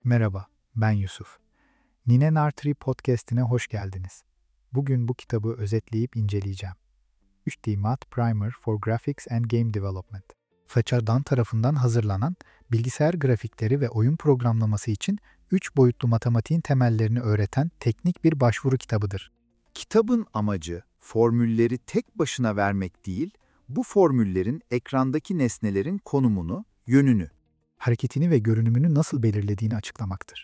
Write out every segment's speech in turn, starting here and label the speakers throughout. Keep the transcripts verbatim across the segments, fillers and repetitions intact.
Speaker 1: Merhaba, ben Yusuf. Nine Nartri Podcast'ine hoş geldiniz. Bugün bu kitabı özetleyip inceleyeceğim. üç D Math Primer for Graphics and Game Development. Façadan tarafından hazırlanan, bilgisayar grafikleri ve oyun programlaması için üç boyutlu matematiğin temellerini öğreten teknik bir başvuru kitabıdır.
Speaker 2: Kitabın amacı formülleri tek başına vermek değil, bu formüllerin ekrandaki nesnelerin konumunu, yönünü,
Speaker 1: Hareketini ve görünümünü nasıl belirlediğini açıklamaktır.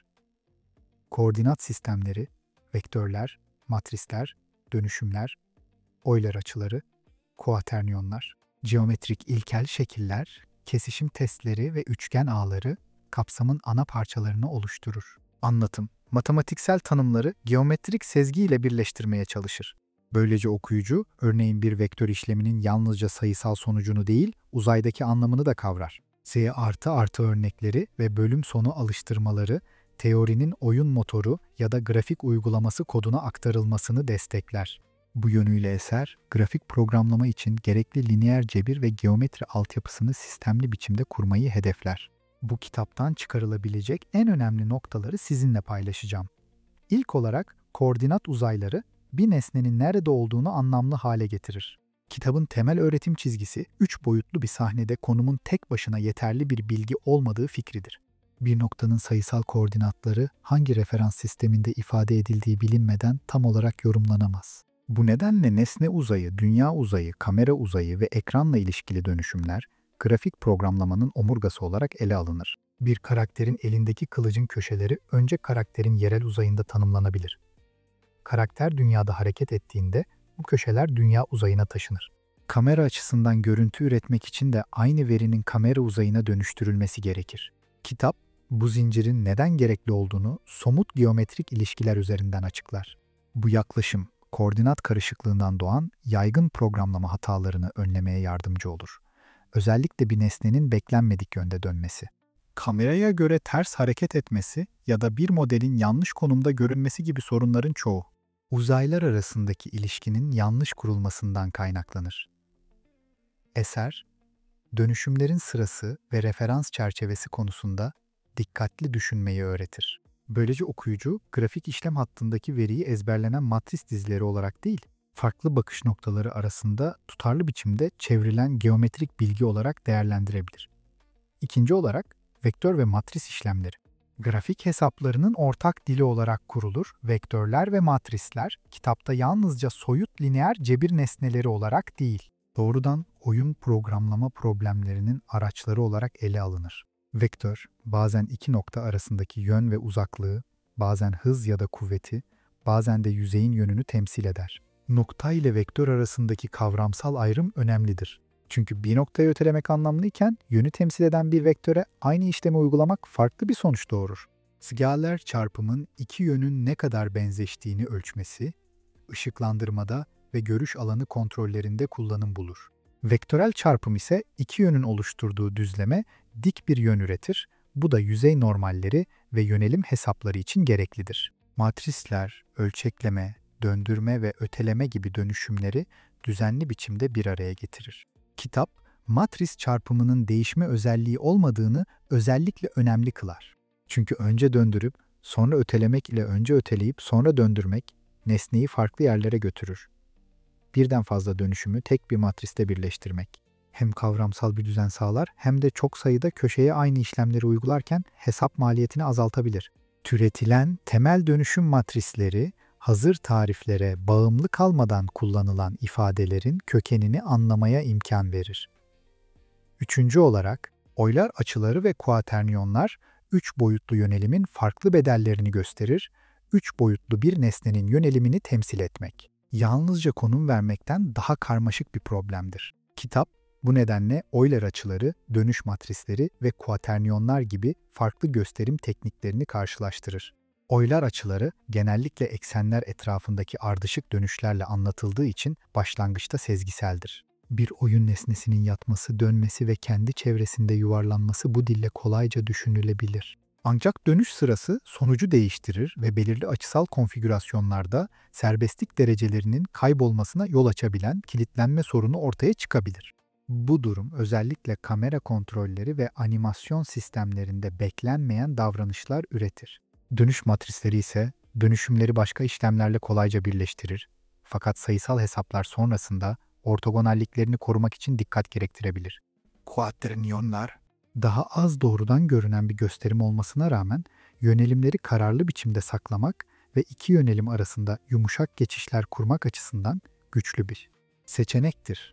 Speaker 1: Koordinat sistemleri, vektörler, matrisler, dönüşümler, Euler açıları, kuaterniyonlar, geometrik ilkel şekiller, kesişim testleri ve üçgen ağları kapsamın ana parçalarını oluşturur. Anlatım, matematiksel tanımları geometrik sezgi ile birleştirmeye çalışır. Böylece okuyucu, örneğin bir vektör işleminin yalnızca sayısal sonucunu değil, uzaydaki anlamını da kavrar. Z artı artı örnekleri ve bölüm sonu alıştırmaları, teorinin oyun motoru ya da grafik uygulaması koduna aktarılmasını destekler. Bu yönüyle eser, grafik programlama için gerekli lineer cebir ve geometri altyapısını sistemli biçimde kurmayı hedefler. Bu kitaptan çıkarılabilecek en önemli noktaları sizinle paylaşacağım. İlk olarak koordinat uzayları bir nesnenin nerede olduğunu anlamlı hale getirir. Kitabın temel öğretim çizgisi, üç boyutlu bir sahnede konumun tek başına yeterli bir bilgi olmadığı fikridir. Bir noktanın sayısal koordinatları hangi referans sisteminde ifade edildiği bilinmeden tam olarak yorumlanamaz. Bu nedenle nesne uzayı, dünya uzayı, kamera uzayı ve ekranla ilişkili dönüşümler, grafik programlamanın omurgası olarak ele alınır. Bir karakterin elindeki kılıcın köşeleri önce karakterin yerel uzayında tanımlanabilir. Karakter dünyada hareket ettiğinde bu köşeler dünya uzayına taşınır. Kamera açısından görüntü üretmek için de aynı verinin kamera uzayına dönüştürülmesi gerekir. Kitap, bu zincirin neden gerekli olduğunu somut geometrik ilişkiler üzerinden açıklar. Bu yaklaşım, koordinat karışıklığından doğan yaygın programlama hatalarını önlemeye yardımcı olur. Özellikle bir nesnenin beklenmedik yönde dönmesi. Kameraya göre ters hareket etmesi ya da bir modelin yanlış konumda görünmesi gibi sorunların çoğu, uzaylar arasındaki ilişkinin yanlış kurulmasından kaynaklanır. Eser, dönüşümlerin sırası ve referans çerçevesi konusunda dikkatli düşünmeyi öğretir. Böylece okuyucu, grafik işlem hattındaki veriyi ezberlenen matris dizileri olarak değil, farklı bakış noktaları arasında tutarlı biçimde çevrilen geometrik bilgi olarak değerlendirebilir. İkinci olarak, vektör ve matris işlemleri. Grafik hesaplarının ortak dili olarak kurulur, vektörler ve matrisler kitapta yalnızca soyut lineer cebir nesneleri olarak değil, doğrudan oyun programlama problemlerinin araçları olarak ele alınır. Vektör, bazen iki nokta arasındaki yön ve uzaklığı, bazen hız ya da kuvveti, bazen de yüzeyin yönünü temsil eder. Nokta ile vektör arasındaki kavramsal ayrım önemlidir. Çünkü bir noktayı ötelemek anlamlıyken yönü temsil eden bir vektöre aynı işlemi uygulamak farklı bir sonuç doğurur. Skaler çarpımın iki yönün ne kadar benzeştiğini ölçmesi, ışıklandırmada ve görüş alanı kontrollerinde kullanım bulur. Vektörel çarpım ise iki yönün oluşturduğu düzleme dik bir yön üretir, bu da yüzey normalleri ve yönelim hesapları için gereklidir. Matrisler, ölçekleme, döndürme ve öteleme gibi dönüşümleri düzenli biçimde bir araya getirir. Kitap, matris çarpımının değişme özelliği olmadığını özellikle önemli kılar. Çünkü önce döndürüp, sonra ötelemek ile önce öteleyip sonra döndürmek, nesneyi farklı yerlere götürür. Birden fazla dönüşümü tek bir matriste birleştirmek hem kavramsal bir düzen sağlar hem de çok sayıda köşeye aynı işlemleri uygularken hesap maliyetini azaltabilir. Türetilen temel dönüşüm matrisleri, hazır tariflere bağımlı kalmadan kullanılan ifadelerin kökenini anlamaya imkan verir. Üçüncü olarak, Euler açıları ve kuaterniyonlar, üç boyutlu yönelimin farklı bedellerini gösterir, üç boyutlu bir nesnenin yönelimini temsil etmek. Yalnızca konum vermekten daha karmaşık bir problemdir. Kitap, bu nedenle Euler açıları, dönüş matrisleri ve kuaterniyonlar gibi farklı gösterim tekniklerini karşılaştırır. Euler açıları genellikle eksenler etrafındaki ardışık dönüşlerle anlatıldığı için başlangıçta sezgiseldir. Bir oyun nesnesinin yatması, dönmesi ve kendi çevresinde yuvarlanması bu dille kolayca düşünülebilir. Ancak dönüş sırası sonucu değiştirir ve belirli açısal konfigürasyonlarda serbestlik derecelerinin kaybolmasına yol açabilen kilitlenme sorunu ortaya çıkabilir. Bu durum özellikle kamera kontrolleri ve animasyon sistemlerinde beklenmeyen davranışlar üretir. Dönüş matrisleri ise dönüşümleri başka işlemlerle kolayca birleştirir. Fakat sayısal hesaplar sonrasında ortogonalliklerini korumak için dikkat gerektirebilir. Kuaternyonlar daha az doğrudan görünen bir gösterim olmasına rağmen yönelimleri kararlı biçimde saklamak ve iki yönelim arasında yumuşak geçişler kurmak açısından güçlü bir seçenektir.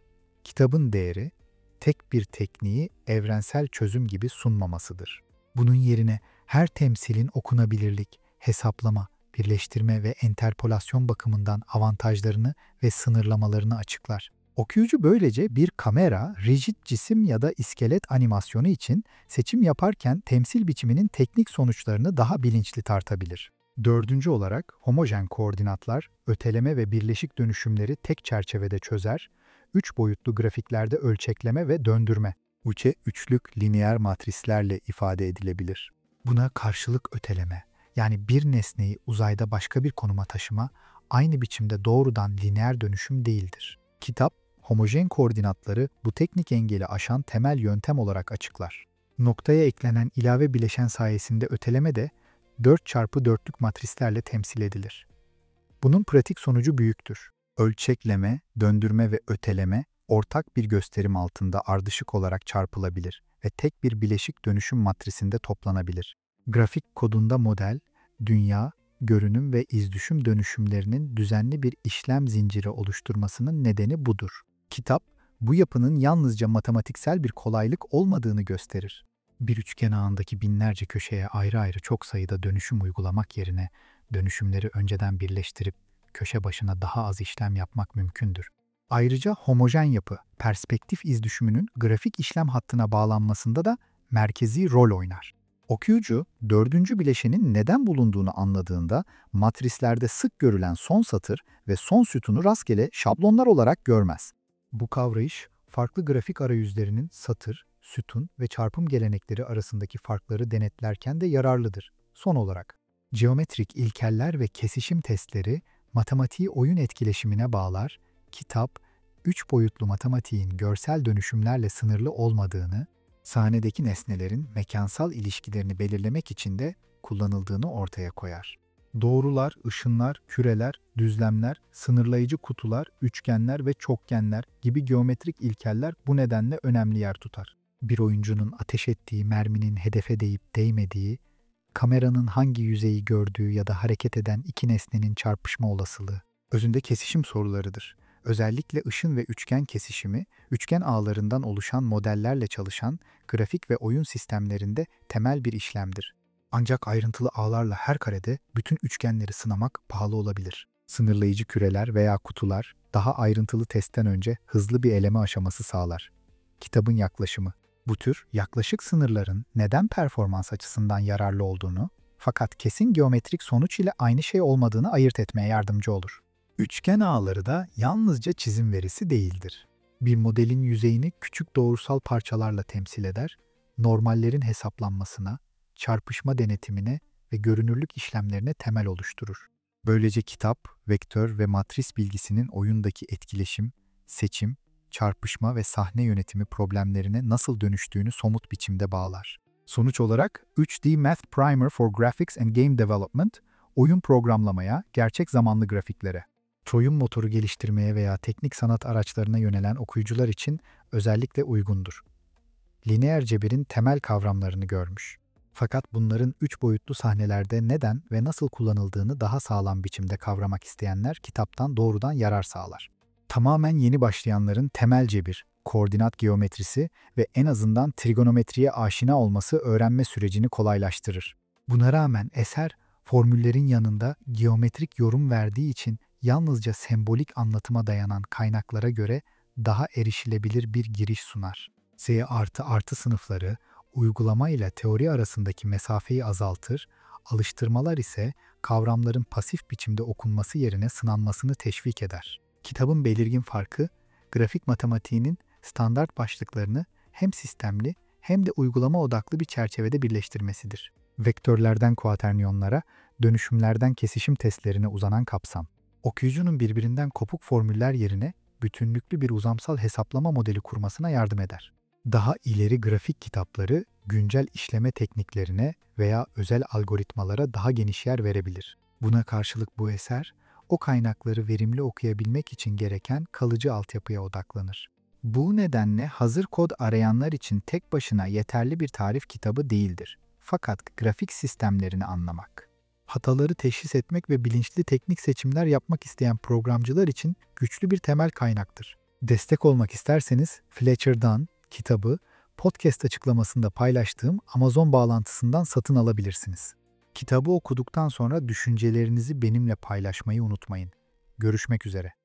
Speaker 1: Kitabın değeri, tek bir tekniği evrensel çözüm gibi sunmamasıdır. Bunun yerine her temsilin okunabilirlik, hesaplama, birleştirme ve enterpolasyon bakımından avantajlarını ve sınırlamalarını açıklar. Okuyucu böylece bir kamera, rigid cisim ya da iskelet animasyonu için seçim yaparken temsil biçiminin teknik sonuçlarını daha bilinçli tartabilir. Dördüncü olarak homojen koordinatlar, öteleme ve birleşik dönüşümleri tek çerçevede çözer, üç boyutlu grafiklerde ölçekleme ve döndürme, uçe üçlük lineer matrislerle ifade edilebilir. Buna karşılık öteleme, yani bir nesneyi uzayda başka bir konuma taşıma, aynı biçimde doğrudan lineer dönüşüm değildir. Kitap, homojen koordinatları bu teknik engeli aşan temel yöntem olarak açıklar. Noktaya eklenen ilave bileşen sayesinde öteleme de dört çarpı dörtlük matrislerle temsil edilir. Bunun pratik sonucu büyüktür. Ölçekleme, döndürme ve öteleme ortak bir gösterim altında ardışık olarak çarpılabilir ve tek bir bileşik dönüşüm matrisinde toplanabilir. Grafik kodunda model, dünya, görünüm ve izdüşüm dönüşümlerinin düzenli bir işlem zinciri oluşturmasının nedeni budur. Kitap, bu yapının yalnızca matematiksel bir kolaylık olmadığını gösterir. Bir üçgen ağındaki binlerce köşeye ayrı ayrı çok sayıda dönüşüm uygulamak yerine dönüşümleri önceden birleştirip köşe başına daha az işlem yapmak mümkündür. Ayrıca homojen yapı, perspektif izdüşümünün grafik işlem hattına bağlanmasında da merkezi rol oynar. Okuyucu, dördüncü bileşenin neden bulunduğunu anladığında matrislerde sık görülen son satır ve son sütunu rastgele şablonlar olarak görmez. Bu kavrayış, farklı grafik arayüzlerinin satır, sütun ve çarpım gelenekleri arasındaki farkları denetlerken de yararlıdır. Son olarak, geometrik ilkeller ve kesişim testleri matematiği oyun etkileşimine bağlar, kitap, üç boyutlu matematiğin görsel dönüşümlerle sınırlı olmadığını, sahnedeki nesnelerin mekansal ilişkilerini belirlemek için de kullanıldığını ortaya koyar. Doğrular, ışınlar, küreler, düzlemler, sınırlayıcı kutular, üçgenler ve çokgenler gibi geometrik ilkeller bu nedenle önemli yer tutar. Bir oyuncunun ateş ettiği merminin hedefe değip değmediği, kameranın hangi yüzeyi gördüğü ya da hareket eden iki nesnenin çarpışma olasılığı, özünde kesişim sorularıdır. Özellikle ışın ve üçgen kesişimi, üçgen ağlarından oluşan modellerle çalışan grafik ve oyun sistemlerinde temel bir işlemdir. Ancak ayrıntılı ağlarla her karede bütün üçgenleri sınamak pahalı olabilir. Sınırlayıcı küreler veya kutular daha ayrıntılı testten önce hızlı bir eleme aşaması sağlar. Kitabın yaklaşımı, bu tür yaklaşık sınırların neden performans açısından yararlı olduğunu, fakat kesin geometrik sonuç ile aynı şey olmadığını ayırt etmeye yardımcı olur. Üçgen ağları da yalnızca çizim verisi değildir. Bir modelin yüzeyini küçük doğrusal parçalarla temsil eder, normallerin hesaplanmasına, çarpışma denetimine ve görünürlük işlemlerine temel oluşturur. Böylece kitap, vektör ve matris bilgisinin oyundaki etkileşim, seçim, çarpışma ve sahne yönetimi problemlerine nasıl dönüştüğünü somut biçimde bağlar. Sonuç olarak üç D Math Primer for Graphics and Game Development, oyun programlamaya, gerçek zamanlı grafiklere, oyun motoru geliştirmeye veya teknik sanat araçlarına yönelen okuyucular için özellikle uygundur. Lineer cebirin temel kavramlarını görmüş. Fakat bunların üç boyutlu sahnelerde neden ve nasıl kullanıldığını daha sağlam biçimde kavramak isteyenler kitaptan doğrudan yarar sağlar. Tamamen yeni başlayanların temel cebir, koordinat geometrisi ve en azından trigonometriye aşina olması öğrenme sürecini kolaylaştırır. Buna rağmen eser, formüllerin yanında geometrik yorum verdiği için yalnızca sembolik anlatıma dayanan kaynaklara göre daha erişilebilir bir giriş sunar. S artı artı sınıfları, uygulama ile teori arasındaki mesafeyi azaltır, alıştırmalar ise kavramların pasif biçimde okunması yerine sınanmasını teşvik eder. Kitabın belirgin farkı, grafik matematiğinin standart başlıklarını hem sistemli hem de uygulama odaklı bir çerçevede birleştirmesidir. Vektörlerden kuaternyonlara, dönüşümlerden kesişim testlerine uzanan kapsam. Okuyucunun birbirinden kopuk formüller yerine bütünlüklü bir uzamsal hesaplama modeli kurmasına yardım eder. Daha ileri grafik kitapları, güncel işleme tekniklerine veya özel algoritmalara daha geniş yer verebilir. Buna karşılık bu eser, o kaynakları verimli okuyabilmek için gereken kalıcı altyapıya odaklanır. Bu nedenle hazır kod arayanlar için tek başına yeterli bir tarif kitabı değildir. Fakat grafik sistemlerini anlamak, hataları teşhis etmek ve bilinçli teknik seçimler yapmak isteyen programcılar için güçlü bir temel kaynaktır. Destek olmak isterseniz Fletcher'dan kitabı podcast açıklamasında paylaştığım Amazon bağlantısından satın alabilirsiniz. Kitabı okuduktan sonra düşüncelerinizi benimle paylaşmayı unutmayın. Görüşmek üzere.